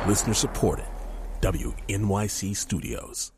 Listener supported. WNYC Studios.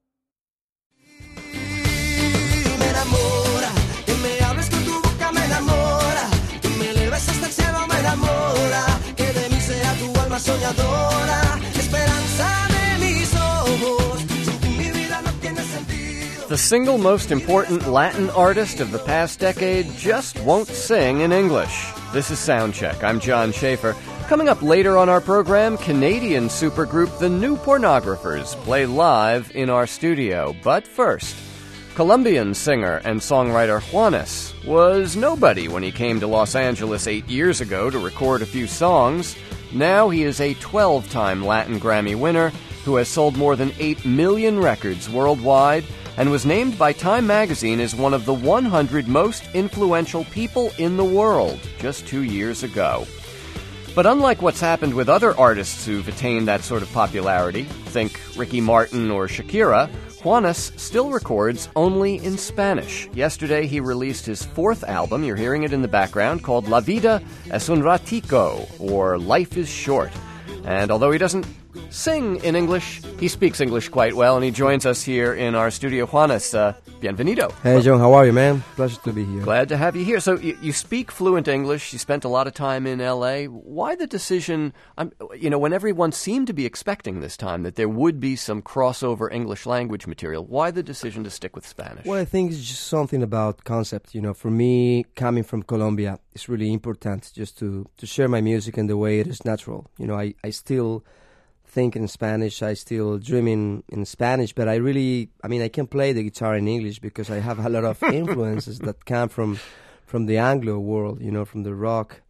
Me enamora, que me hables con tu boca me enamora, que me eleves hasta el cielo me enamora, que de mí sea tu alma soñadora, esperanza de mis ojos, sin ti mi vida no tiene sentido. The single most important Latin artist of the past decade just won't sing in English. This is Soundcheck. I'm John Schaefer. Coming up later on our program, Canadian supergroup The New Pornographers play live in our studio. But first, Colombian singer and songwriter Juanes was nobody when he came to Los Angeles 8 years ago to record a few songs. Now he is a 12-time Latin Grammy winner who has sold more than 8 million records worldwide and was named by Time magazine as one of the 100 most influential people in the world just 2 years ago. But unlike what's happened with other artists who've attained that sort of popularity, think Ricky Martin or Shakira, Juanes still records only in Spanish. Yesterday, he released his 4th album, you're hearing it in the background, called La Vida es un ratico, or Life is Short. And although he doesn't sing in English, he speaks English quite well, and he joins us here in our studio. Juanes, bienvenido. Hey, John, how are you, man? Pleasure to be here. Glad to have you here. So you speak fluent English. You spent a lot of time in L.A. Why the decision, when everyone seemed to be expecting this time that there would be some crossover English language material, why the decision to stick with Spanish? Well, I think it's just something about concept. For me, coming from Colombia, it's really important just to share my music in the way it is natural. I still think in Spanish, I still dream in Spanish, but I can play the guitar in English because I have a lot of influences that come from the Anglo world, from the rock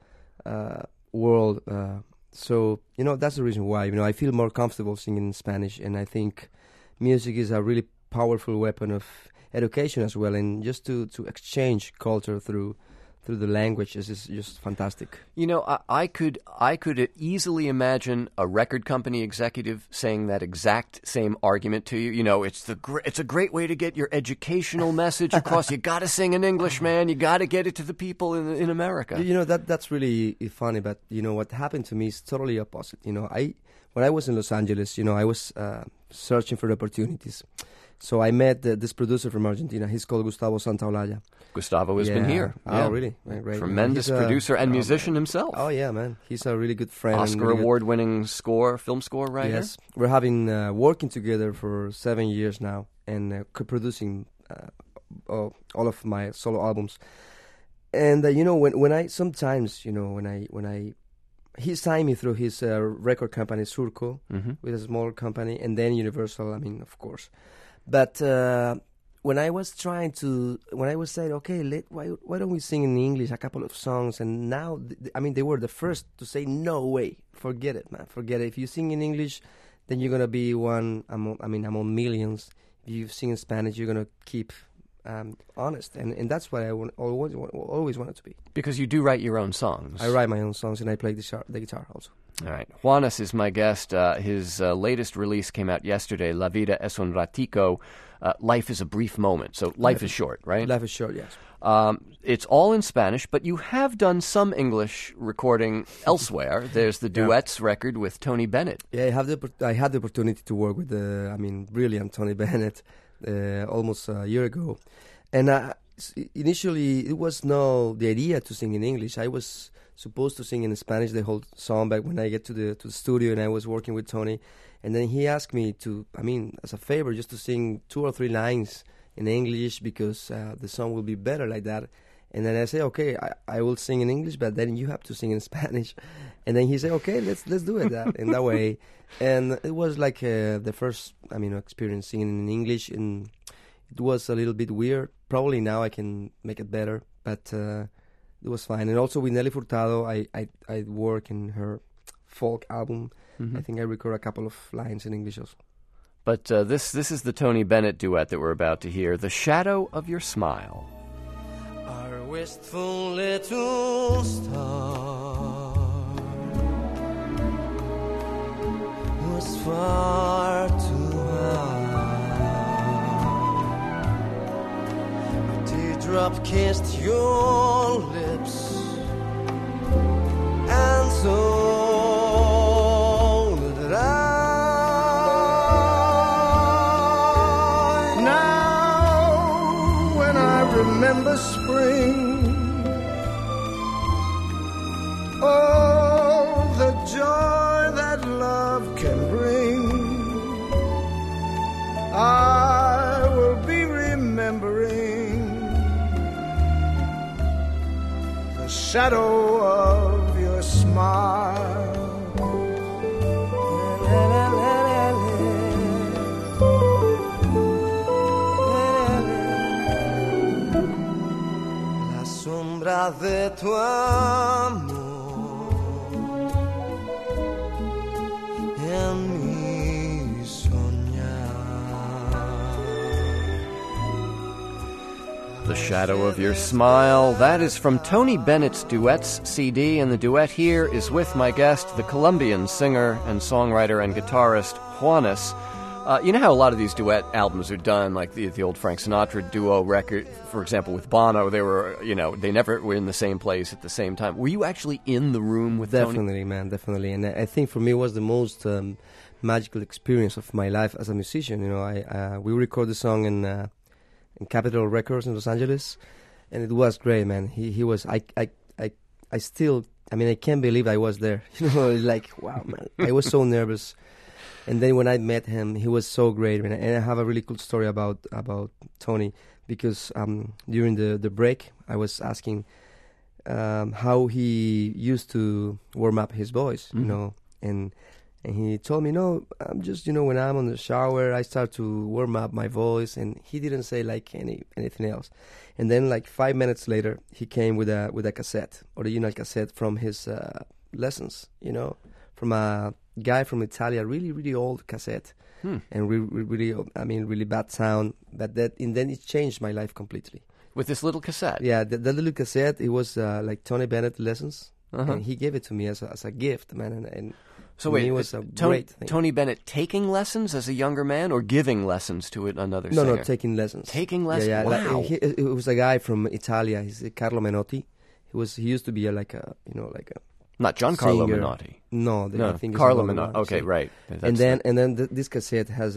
world. So that's the reason why, I feel more comfortable singing in Spanish, and I think music is a really powerful weapon of education as well, and just to exchange culture through the language is just fantastic. I could easily imagine a record company executive saying that exact same argument to you. It's a great way to get your educational message across. You got to sing in English, man. You got to get it to the people in America. That's really funny, but what happened to me is totally opposite. When I was in Los Angeles, I was searching for opportunities. So I met this producer from Argentina. He's called Gustavo Santaolalla. Gustavo has been here. Oh, really? Great. Tremendous producer and musician himself. Oh, yeah, man. He's a really good friend. Oscar award-winning film score writer. Yes. We're having working together for 7 years now and co-producing all of my solo albums. And, when I sometimes, he signed me through his record company, Surco, with a small company, and then Universal, of course. But when I was saying, okay, why don't we sing in English a couple of songs? And now, they were the first to say, no way, forget it, man, forget it. If you sing in English, then you're gonna be one among millions. If you sing in Spanish, you're gonna keep honest, and that's what I always wanted to be. Because you do write your own songs. I write my own songs, and I play the guitar also. All right. Juanes is my guest. His latest release came out yesterday, La Vida es un ratico. Life is a brief moment. So life is short, right? Life is short, yes. It's all in Spanish, but you have done some English recording elsewhere. There's the duets record with Tony Bennett. Yeah, I had the opportunity to work with the brilliant Tony Bennett almost a year ago. And initially, it was the idea to sing in English. I was supposed to sing in Spanish the whole song back when I get to the studio, and I was working with Tony. And then he asked me to, as a favor, just to sing 2 or 3 lines in English because the song will be better like that. And then I say, okay, I will sing in English, but then you have to sing in Spanish. And then he said, okay, let's do it in that way. And it was like the first, experience singing in English, and it was a little bit weird. Probably now I can make it better, but it was fine. And also with Nelly Furtado, I work in her folk album. Mm-hmm. I think I record a couple of lines in English also. But this is the Tony Bennett duet that we're about to hear, The Shadow of Your Smile. Our wistful little star was far too high. A teardrop kissed your lips, and so did I. all the joy that love can bring. I will be remembering the shadow of your smile. La sombra de tu amor en mi soñar. The Shadow of Your Smile. That is from Tony Bennett's Duets CD, and the duet here is with my guest, the Colombian singer and songwriter and guitarist Juanes. You know how a lot of these duet albums are done, like the old Frank Sinatra duo record, for example, with Bono. They were, they never were in the same place at the same time. Were you actually in the room with Tony? Definitely, man, definitely. And I think for me it was the most magical experience of my life as a musician. We recorded the song in Capitol Records in Los Angeles, and it was great, man. He was. I still. I mean, I can't believe I was there. Like, wow, man. I was so nervous. And then when I met him, he was so great. And I have a really cool story about Tony, because during the break, I was asking how he used to warm up his voice, and he told me, no, I'm just, when I'm on the shower, I start to warm up my voice, and he didn't say like anything else. And then like 5 minutes later, he came with a cassette, original cassette from his lessons, from a guy from Italy, a really, really old cassette, and really bad sound. And then it changed my life completely. With this little cassette? Yeah, the little cassette, it was like Tony Bennett lessons, and he gave it to me as a gift, man, and so wait, it was a great thing. Tony Bennett taking lessons as a younger man, or giving lessons to another singer? No, taking lessons. Taking lessons? Yeah, wow. It was a guy from Italia. He's Carlo Menotti. He used to be like a not Giancarlo singer. Menotti. No, I think Carlo it's Menotti. Okay, right. And then this cassette has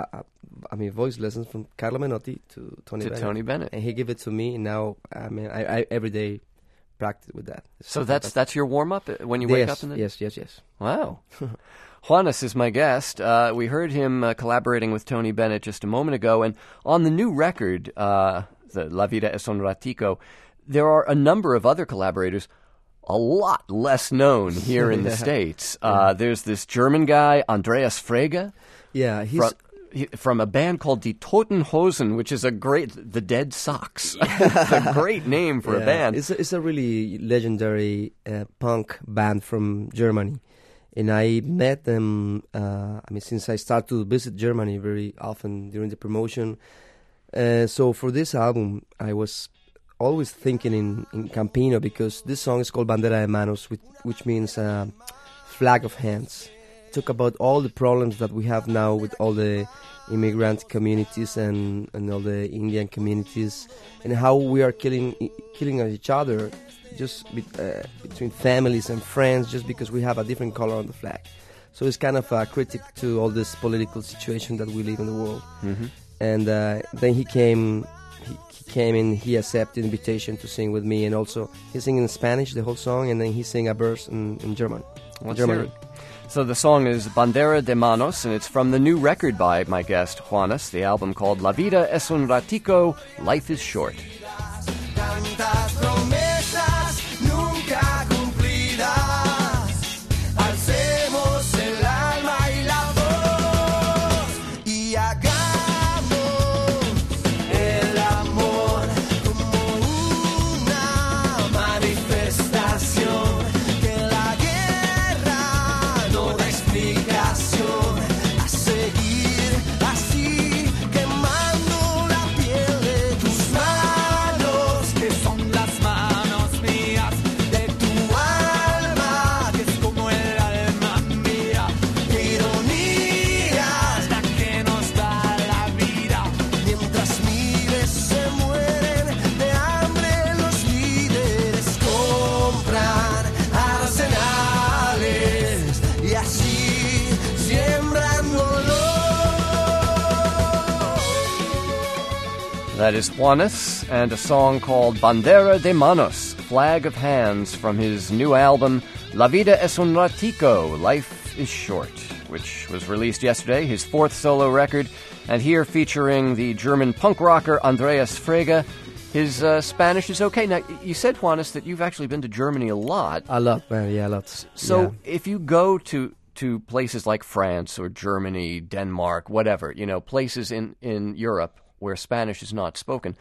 voice lessons from Carlo Menotti to Tony Bennett. And he gave it to me, and now I every day practice with that. So that's your warm up when you wake up in the Yes. Wow. Juanes is my guest. We heard him collaborating with Tony Bennett just a moment ago, and on the new record, the La Vida es un Ratico, there are a number of other collaborators, a lot less known here in the States. There's this German guy, Andreas Frege. Yeah, he's from a band called Die Toten Hosen, which is the Dead Socks. It's a great name for a band. It's a really legendary punk band from Germany. And I met them, since I started to visit Germany very often during the promotion. So for this album, I was always thinking in Campino, because this song is called Bandera de Manos, which means flag of hands. Talk about all the problems that we have now with all the immigrant communities and all the Indian communities, and how we are killing each other just between families and friends just because we have a different color on the flag. So it's kind of a critic to all this political situation that we live in the world. Mm-hmm. And then he came and he accepted the invitation to sing with me, and also he sang in Spanish the whole song, and then he sang a verse in German. Let's hear it. So the song is Bandera de Manos, and it's from the new record by my guest Juanes, the album called La Vida es un Ratico, Life is Short. Tantas promesas nunca cumplidas, alcemos el alma y la voz y hagamos el amor como una manifestación, que la guerra no da explicación, a seguir así quemando la piel de tus manos, que son las manos mías, de tu alma, que es como el alma mía. Qué ironía es la que nos da la vida, mientras miles se mueren de hambre, los líderes compran arsenales y así siembran dolor. That is Juanes, and a song called Bandera de Manos Flag of Hands from his new album, La Vida es un Ratico, Life is Short, which was released yesterday, his fourth solo record, and here featuring the German punk rocker Andreas Frege. His Spanish is okay. Now, you said, Juanes, that you've actually been to Germany a lot. A lot, man. Yeah, a lot. So if you go to places like France or Germany, Denmark, whatever, places in Europe where Spanish is not spoken,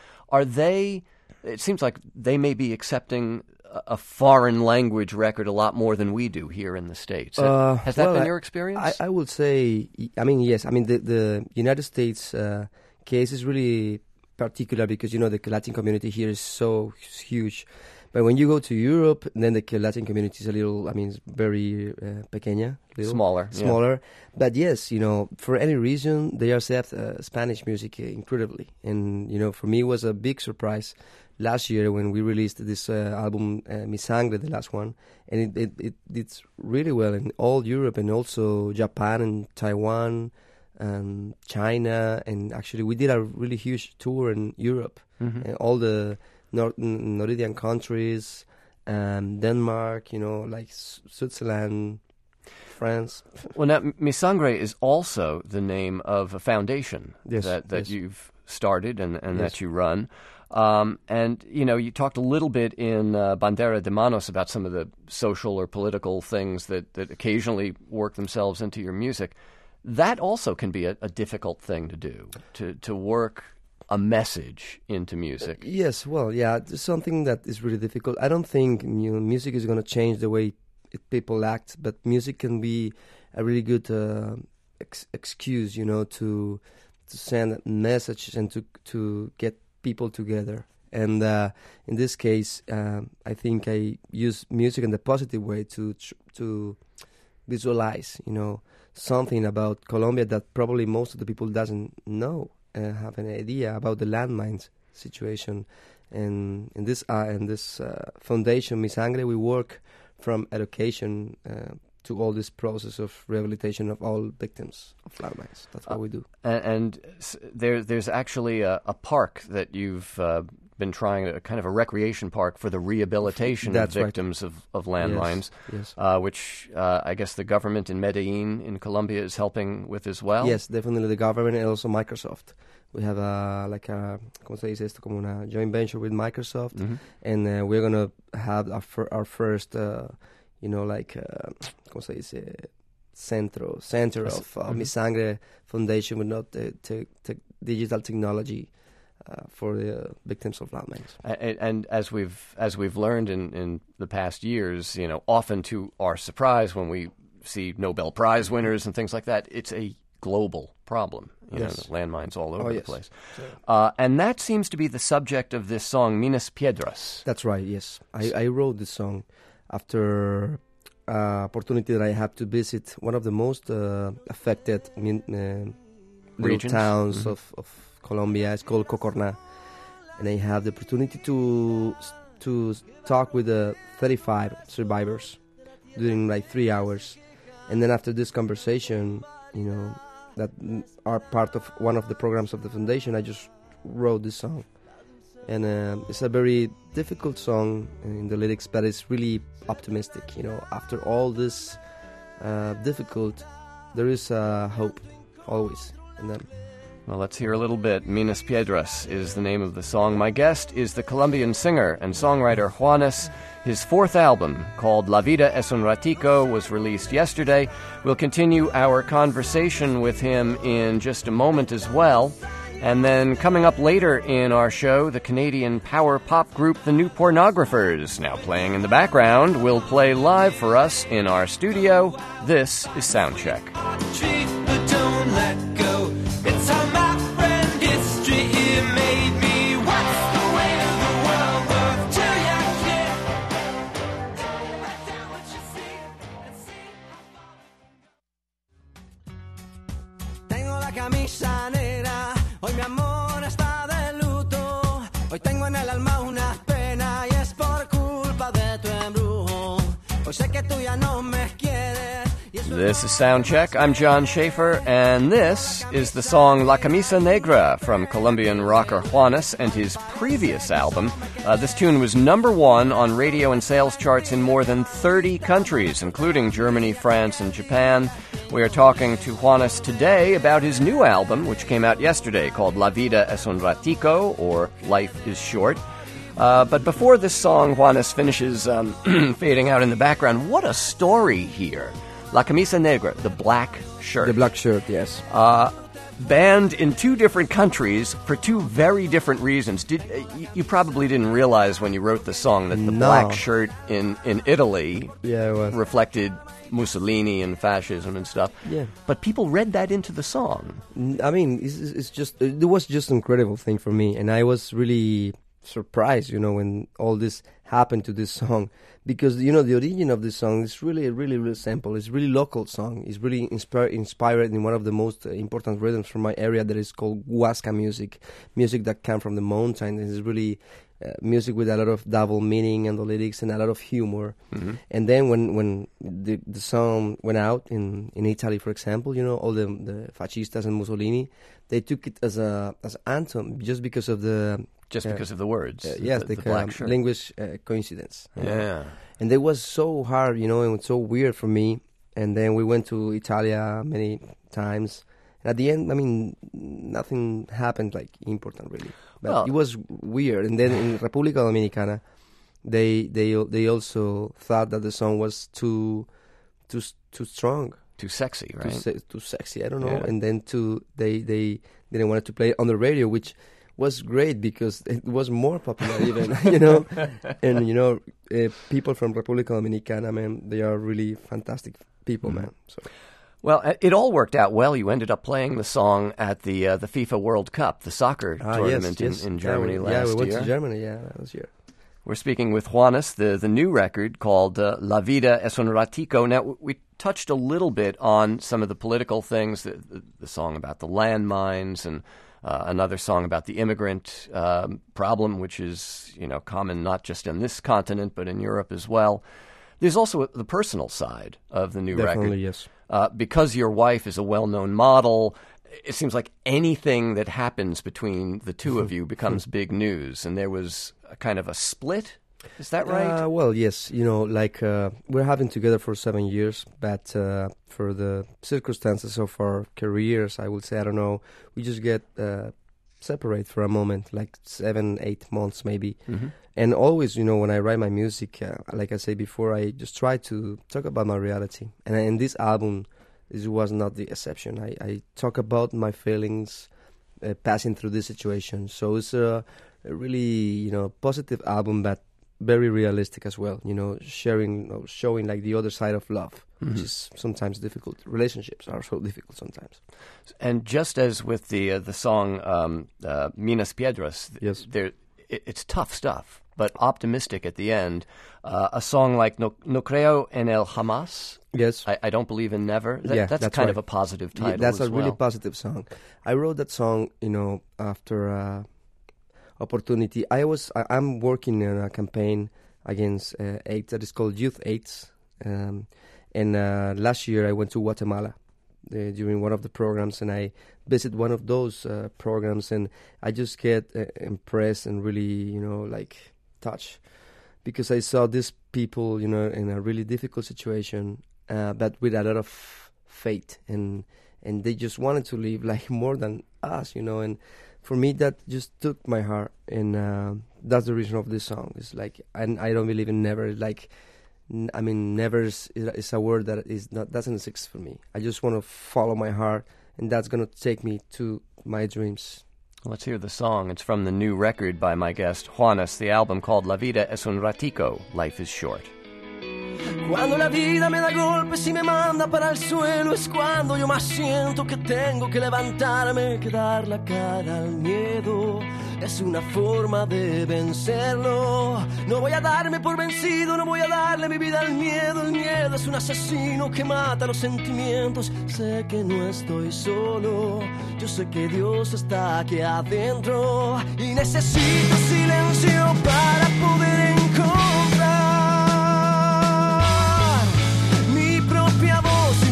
it seems like they may be accepting a foreign language record a lot more than we do here in the States. Has that been your experience? I would say, yes. The United States case is really particular because, the Latin community here is so huge. But when you go to Europe, then the Latin community is a little, it's very pequeña. Smaller. Yeah. But yes, for any reason, they accept Spanish music incredibly. And, for me, it was a big surprise last year when we released this album, Mi Sangre, the last one. And it did really well in all Europe and also Japan and Taiwan and China. And actually, we did a really huge tour in Europe. Mm-hmm. And all the Nordic countries, Denmark, like Switzerland, France. Well, now, Mi Sangre is also the name of a foundation that you've started and that you run. And, you talked a little bit in Bandera de Manos about some of the social or political things that occasionally work themselves into your music. That also can be a difficult thing to do, to work a message into music. Yes, well, yeah, it's something that is really difficult. I don't think music is going to change the way people act, but music can be a really good excuse, to send a message and to get people together. And in this case, I think I use music in the positive way to visualize, something about Colombia that probably most of the people doesn't know. Have an idea about the landmines situation, and in this foundation, Mi Sangre, we work from education to all this process of rehabilitation of all victims of landmines. That's what we do. And there's actually a park that you've been trying, a kind of a recreation park for the rehabilitation of victims of landmines, yes. Which I guess the government in Medellin in Colombia is helping with as well. Yes, definitely the government and also Microsoft. We have a joint venture with Microsoft, mm-hmm. and we're gonna have our first, center of mm-hmm. Mi Sangre Foundation with digital technology. For the victims of landmines. And as we've learned in the past years, often to our surprise when we see Nobel Prize winners and things like that, it's a global problem. Yes. Landmines all over the place. Sure. And that seems to be the subject of this song, Minas Piedras. That's right, yes. I wrote this song after opportunity that I had to visit one of the most affected little towns mm-hmm. of Colombia. It's called Cocorná, and I have the opportunity to talk with the 35 survivors during 3 hours, and then after this conversation, that are part of one of the programs of the foundation, I just wrote this song, and it's a very difficult song in the lyrics, but it's really optimistic. After all this difficult, there is hope always in them. Well, let's hear a little bit. Minas Piedras is the name of the song. My guest is the Colombian singer and songwriter Juanes. His fourth album, called La Vida es un Ratico, was released yesterday. We'll continue our conversation with him in just a moment as well. And then coming up later in our show, the Canadian power pop group The New Pornographers, now playing in the background, will play live for us in our studio. This is Soundcheck. Camisa negra, hoy mi amor está de luto. Hoy tengo en el alma una pena y es por culpa de tu embrujo. Hoy sé que tú ya no me quieres This is Soundcheck. I'm John Schaefer, and this is the song La Camisa Negra from Colombian rocker Juanes and his previous album. This tune was #1 on radio and sales charts in more than 30 countries, including Germany, France, and Japan. We are talking to Juanes today about his new album, which came out yesterday, called La Vida es un Ratico, or Life is Short. But before this song, Juanes finishes fading out in the background. What a story here. La Camisa Negra, the black shirt. The black shirt, yes. Banned in 2 different countries for 2 very different reasons. You probably didn't realize when you wrote the song that the black shirt in Italy reflected Mussolini and fascism and stuff. Yeah. But people read that into the song. I mean, it was just an incredible thing for me, and I was really surprised, when all this happened to this song, because the origin of this song is really, really, really simple. It's really local song. It's really inspired in one of the most important rhythms from my area that is called Huasca music that comes from the mountain. It's really music with a lot of double meaning and the lyrics and a lot of humor. Mm-hmm. And then when the song went out in Italy, for example, all the fascistas and Mussolini, they took it as an anthem just because of the words. Yes, the black shirt. Linguist coincidence. Yeah. And it was so hard, and it was so weird for me. And then we went to Italia many times. And at the end, I mean, nothing happened important really. But it was weird. And then in República Dominicana, they also thought that the song was too strong. Too sexy, right? Too sexy, I don't know. Yeah. And then they didn't want to play it on the radio, which was great because it was more popular even, And, people from República Dominicana, man, they are really fantastic people, man. So. Well, it all worked out well. You ended up playing the song at the FIFA World Cup, the soccer tournament in Germany last year. Yeah, we went to Germany, last year. We're speaking with Juanes, the new record called La Vida es un Ratico. Now, we touched a little bit on some of the political things, the song about the landmines and another song about the immigrant problem, which is, common not just in this continent, but in Europe as well. There's also the personal side of the new record. Definitely, yes. Because your wife is a well-known model, it seems like anything that happens between the two of you becomes big news. And there was a kind of a split. Is that right? Well, yes. We're having together for 7 years, but for the circumstances of our careers, I would say, I don't know, we just get separate for a moment, 7-8 months maybe. Mm-hmm. And always, when I write my music, like I said before, I just try to talk about my reality. And in this album, this was not the exception. I talk about my feelings passing through this situation. So it's a really, positive album, but very realistic as well. Showing the other side of love, mm-hmm. which is sometimes difficult. Relationships are so difficult sometimes. And just as with the song Minas Piedras, yes. It's tough stuff, but optimistic at the end. A song like No Creo en el Jamás. Yes. I don't believe in never. That's kind right. of a positive title. Yeah, that's as a really well. positive song. I wrote that song, after opportunity. I'm working in a campaign against AIDS that is called Youth AIDS. And last year I went to Guatemala during one of the programs, and I visited one of those programs, and I just get impressed and really, touched, because I saw these people, in a really difficult situation, but with a lot of faith, and they just wanted to live more than us, and for me that just took my heart, and that's the reason of this song. It's and I don't believe in never. Never is a word that doesn't exist for me. I just want to follow my heart, and that's going to take me to my dreams. Let's hear the song. It's from the new record by my guest, Juanes, the album called La Vida es un Ratico, Life is Short. Cuando la vida me da golpes y me manda para el suelo, es cuando yo más siento que tengo que levantarme, que dar la cara al miedo. Es una forma de vencerlo. No voy a darme por vencido, no voy a darle mi vida al miedo. El miedo es un asesino que mata los sentimientos. Sé que no estoy solo, yo sé que Dios está aquí adentro, y necesito silencio para poder encontrar mi propia voz.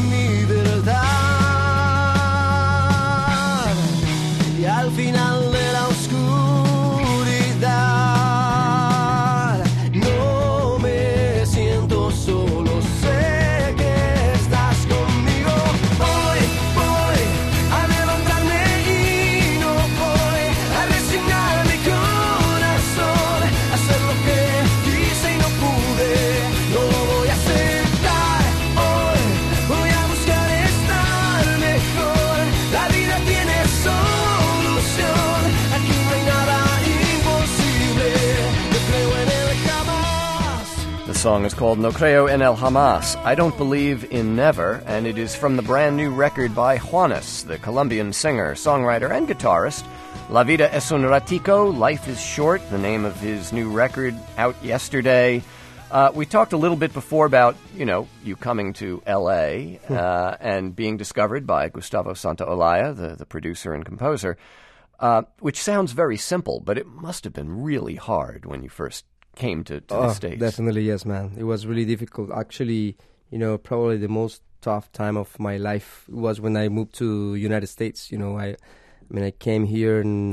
song is called No Creo en el Jamás, I Don't Believe in Never, and it is from the brand new record by Juanes, the Colombian singer, songwriter, and guitarist. La Vida es un Ratico, Life is Short, the name of his new record, out yesterday. We talked a little bit before about, you coming to L.A. And being discovered by Gustavo Santaolalla, the producer and composer, which sounds very simple, but it must have been really hard when you first came to the States. Definitely, yes, man. It was really difficult. Actually, probably the most tough time of my life was when I moved to United States. I came here in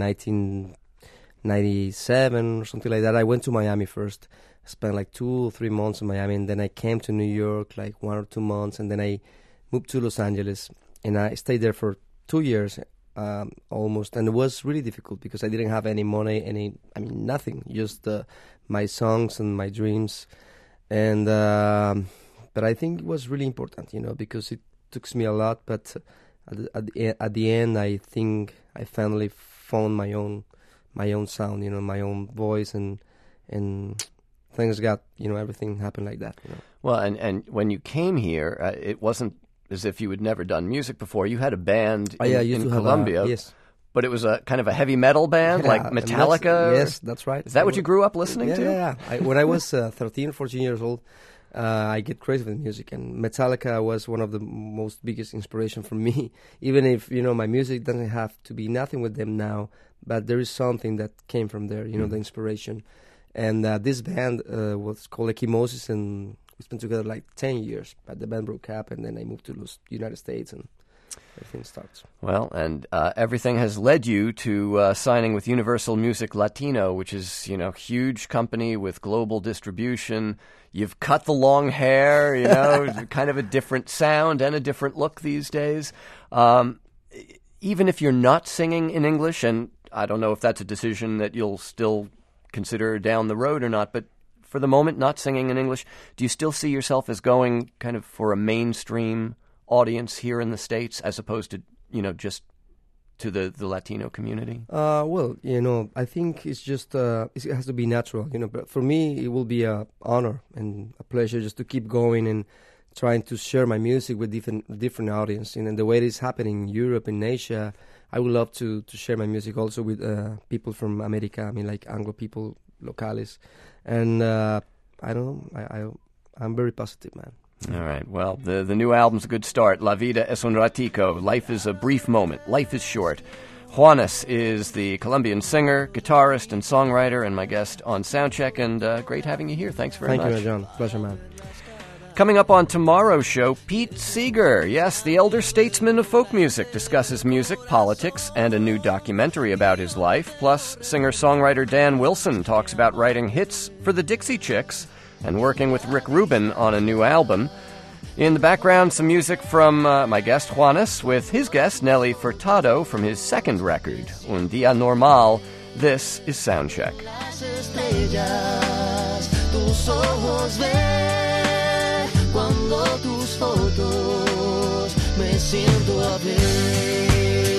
1997 or something like that. I went to Miami first. I spent like 2 or 3 months in Miami, and then I came to New York like 1 or 2 months, and then I moved to Los Angeles, and I stayed there for 2 years almost, and it was really difficult because I didn't have any money, nothing, just my songs and my dreams, and but I think it was really important, because it took me a lot, but at the end, I think I finally found my own sound, my own voice, and things got, everything happened like that. Well, and when you came here, it wasn't as if you had never done music before. You had a band in Colombia, yes, but it was a kind of a heavy metal band, like Metallica. Yes, that's right. Is that what you grew up listening to? Yeah. When I was 13, 14 years old, I get crazy with music, and Metallica was one of the most biggest inspiration for me. Even if my music doesn't have to be nothing with them now, but there is something that came from there. The inspiration. And this band was called Equimosis, and we spent together like 10 years. But the band broke up, and then I moved to the United States, and everything starts. Well, and everything has led you to signing with Universal Music Latino, which is, huge company with global distribution. You've cut the long hair, kind of a different sound and a different look these days. Even if you're not singing in English, and I don't know if that's a decision that you'll still consider down the road or not, but for the moment, not singing in English, do you still see yourself as going kind of for a mainstream audience here in the States as opposed to, just to the Latino community? Well, I think it's just, it has to be natural, but for me, it will be an honor and a pleasure just to keep going and trying to share my music with different audience. And the way it is happening in Europe and Asia, I would love to share my music also with people from America, like Anglo people, locales. And I don't know, I'm very positive, man. All right. Well, the new album's a good start. La Vida es un Ratico. Life is a brief moment. Life is short. Juanes is the Colombian singer, guitarist, and songwriter, and my guest on Soundcheck. And great having you here. Thanks very much. Thank you, John. Pleasure, man. Coming up on tomorrow's show, Pete Seeger. Yes, the elder statesman of folk music discusses music, politics, and a new documentary about his life. Plus, singer-songwriter Dan Wilson talks about writing hits for the Dixie Chicks and working with Rick Rubin on a new album. In the background, some music from my guest Juanes with his guest Nelly Furtado from his second record, Un Día Normal. This is Soundcheck. Cuando tus fotos me siento a ver.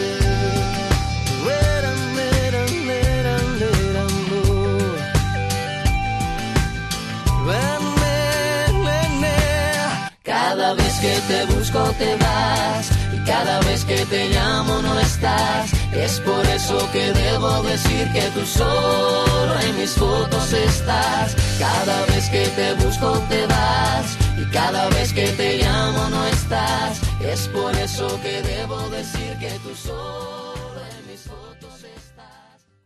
Cada vez que te busco te vas y cada vez que te llamo no estás. Es por eso que debo decir que tú solo en mis fotos estás. Cada vez que te busco te vas y cada vez que te llamo no estás. Es por eso que debo decir que tú solo